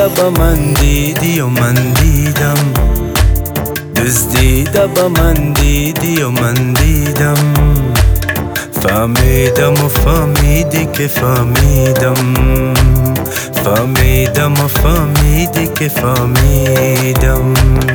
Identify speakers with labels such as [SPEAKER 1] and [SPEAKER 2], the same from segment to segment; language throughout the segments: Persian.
[SPEAKER 1] با من دیدی و من دیدم، دزدیده با من دیدی و من دیدم، فهمیدم و فهمیدی که فهمیدم، فهمیدم و فهمیدی که فهمیدم.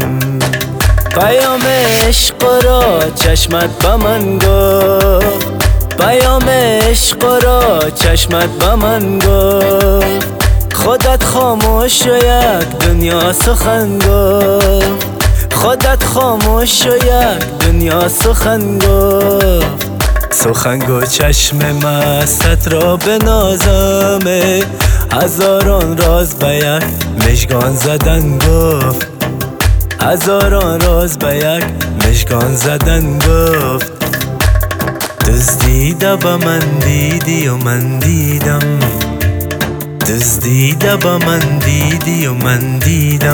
[SPEAKER 1] پیام عشق را چشمت با من گفت، پیام عشق را چشمت با من گفت، خودت خاموش و یک دنیا سخن گفت، خودت خاموش و یک دنیا سخن گفت. سخن گو چشم مست را بنازم، هزاران راز به یک مژگان زدن گفت، هزاران راز به یک مژگان زدن گفت. دزدیده با من دیدی و من دیدم، دزدیده با من دیدی و من دیدم،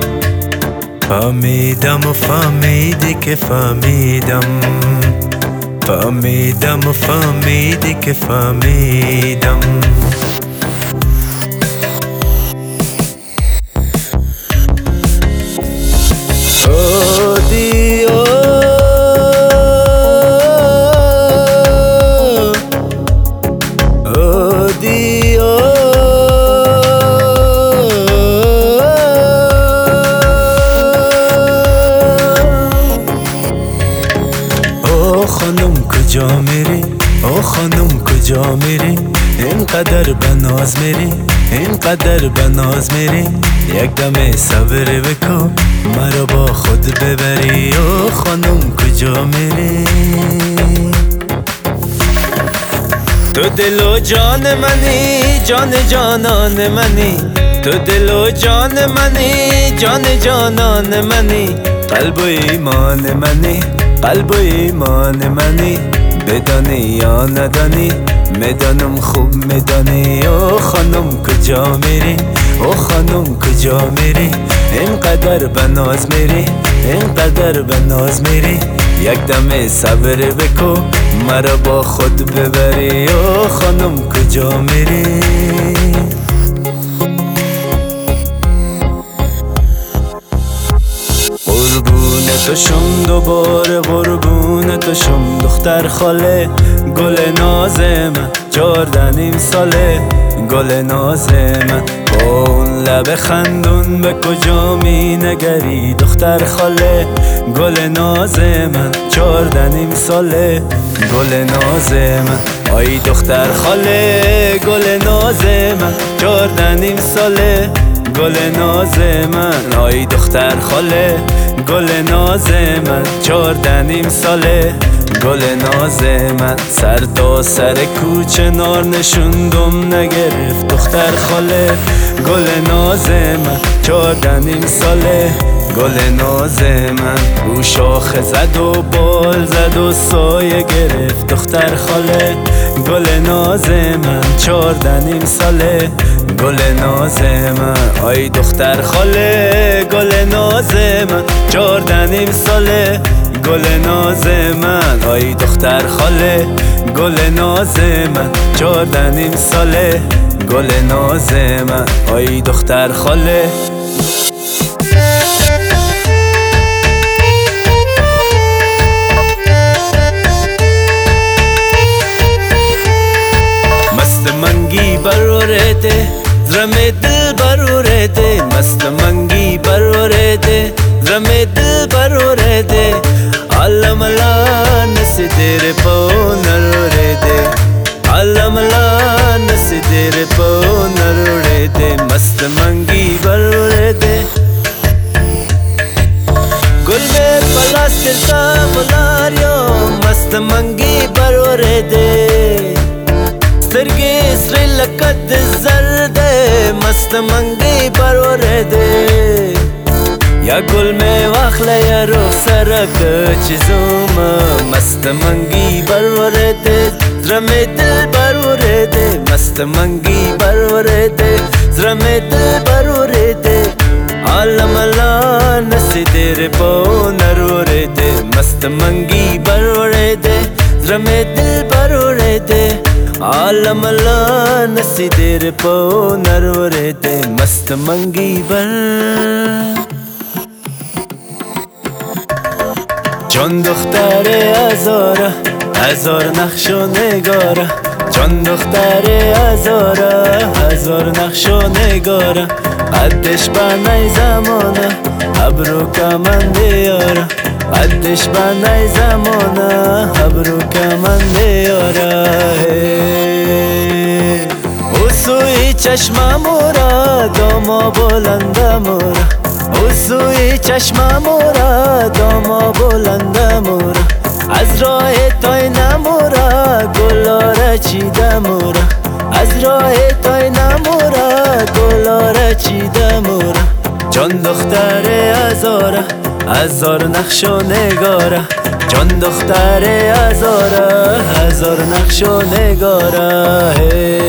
[SPEAKER 1] فهمیدم و فهمیدی که فهمیدم، فهمیدم و فهمیدی که فهمیدم. خانم کجا میری؟ او خانم کجا میری؟ اینقدر به ناز میری، اینقدر به ناز میری، یک دم صبر بکن مرا با خود ببری. او خانم کجا میری؟ تو دل و جان منی، جان جانان منی، تو دل و جان منی، جان جانان منی، قلب و ایمان منی، قلب و ایمان منی، بدانی یا ندانی میدانم خوب میدانی. او خانم کجا میری؟ او خانم کجا میری؟ اینقدر به ناز میری، اینقدر به ناز میری، یک دم صبر بکو مرا با خود ببری. او خانم کجا میری؟ قربون تو شم دوباره، قربون تو شم دختر خاله، گل ناز من 14 ساله، گل ناز من با اون لب خندون به کجا می نگری دختر خاله، گل ناز من 14 ساله، گل ناز من آی دختر خاله، گل ناز من 14 ساله، گل ناز من آی دختر خاله، گل ناز من 14 ساله، گل ناز من سر تا سر کوچه نار نشوندم نگرفت دختر خاله، گل ناز من 14 ساله، گل ناز من رو شاخه زد و بال زد و سایه گرفت دختر خاله، گل ناز من 14 ساله، گل ناز من آی دختر خاله، گل ناز من 14 ساله، گل ناز من آی دختر خاله، گل ناز من 14 ساله، گل ناز من آی دختر خاله. मस्त मंगी बरो रहते ज़मे दिल बरो रहते, मस्त मंगी बरो रहते ज़मे दिल बरो रहते, आलमला नसी तेरे पो नरो रहते, आलमला नसी तेरे पो नरो रहते, मस्त मंगी बरो रहते। गुल में प्लास्टिक का बुलारियो, मस्त मंगी बरो रहते, سترګې سرې لکه د زردې مست منګې بر ورېدې، یا ګل مې واخله یا رخساره که چې ځومه مست منګې بر ورېدې، زړه مې دل بر ورېدې مست منګې بر ورېدې، زړه مې دل بر ورېدې عالم لا نسې تیرې په نر ورېدې، مست منګې بر ورېدې زړه مې دل بر ورېدې عالم لا نسی دیر پو نرورده مست منگی بر جان دختر هزاره هزار نقش و نگاره جان دختر هزاره هزار نقش و نگاره قدش بنای زمانه ابرو کمنده یاره قدش بنای زمانه ابرو کمنده یاره او سوی چشم مورا داما بلنده مورا او سوی چشم مورا داما بلنده مورا از راه تای نمورا گلاره چیده مورا از راه تای نمورا گلاره چیده مورا جان دختر هزاره هزار نقش و نگاره جان دختر هزاره هزار نقش و نگاره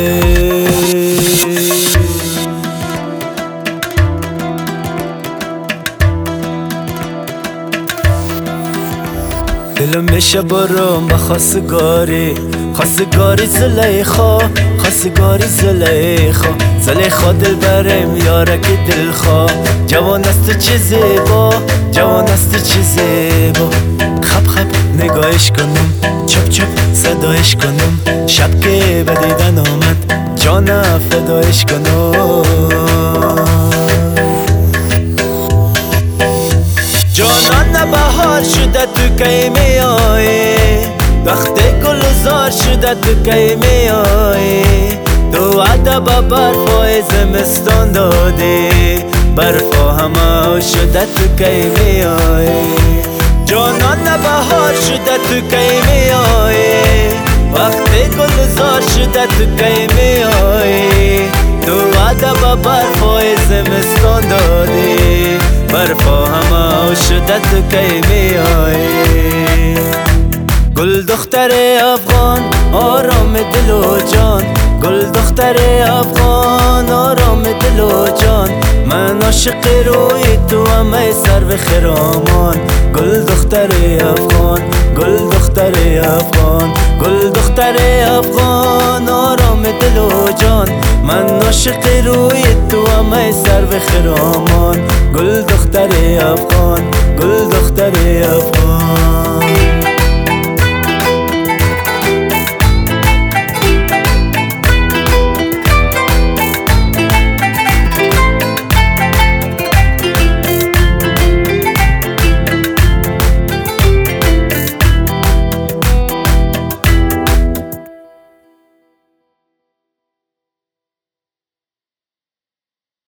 [SPEAKER 1] دلم میشه برم با خواستگاری خواستگاری زلیخا خواستگاری زلیخا زلیخا دل برم یارک دلخوا جوان است چه زیبا جوان است چه زیبا خب خب نگاهش کنم چپ چپ صدایش کنم شب که بدیدن آمد جان فدایش کنم جانان بهار شده تو کی می آیی وقت گلزار شده تو کی می آیی تو ادب برفای زمستان دادی برفا همه شده تو کی می آیی جانان بهار شده تو کی می آیی وقت گلزار شده تو کی می آیی تو ادب برفای زمستان دادی برفا همه شده تو کی می آیی گل دختر افغان آرام دل و جان گل دختر افغان آرام دل و جان من عاشق روی تو همه سر به خرامان گل دختر افغان گل دختر افغان گل دختر افغان آرام دل و جان من عاشق روی تو همه سر به خرامان گل دختر افغان گل دختر افغان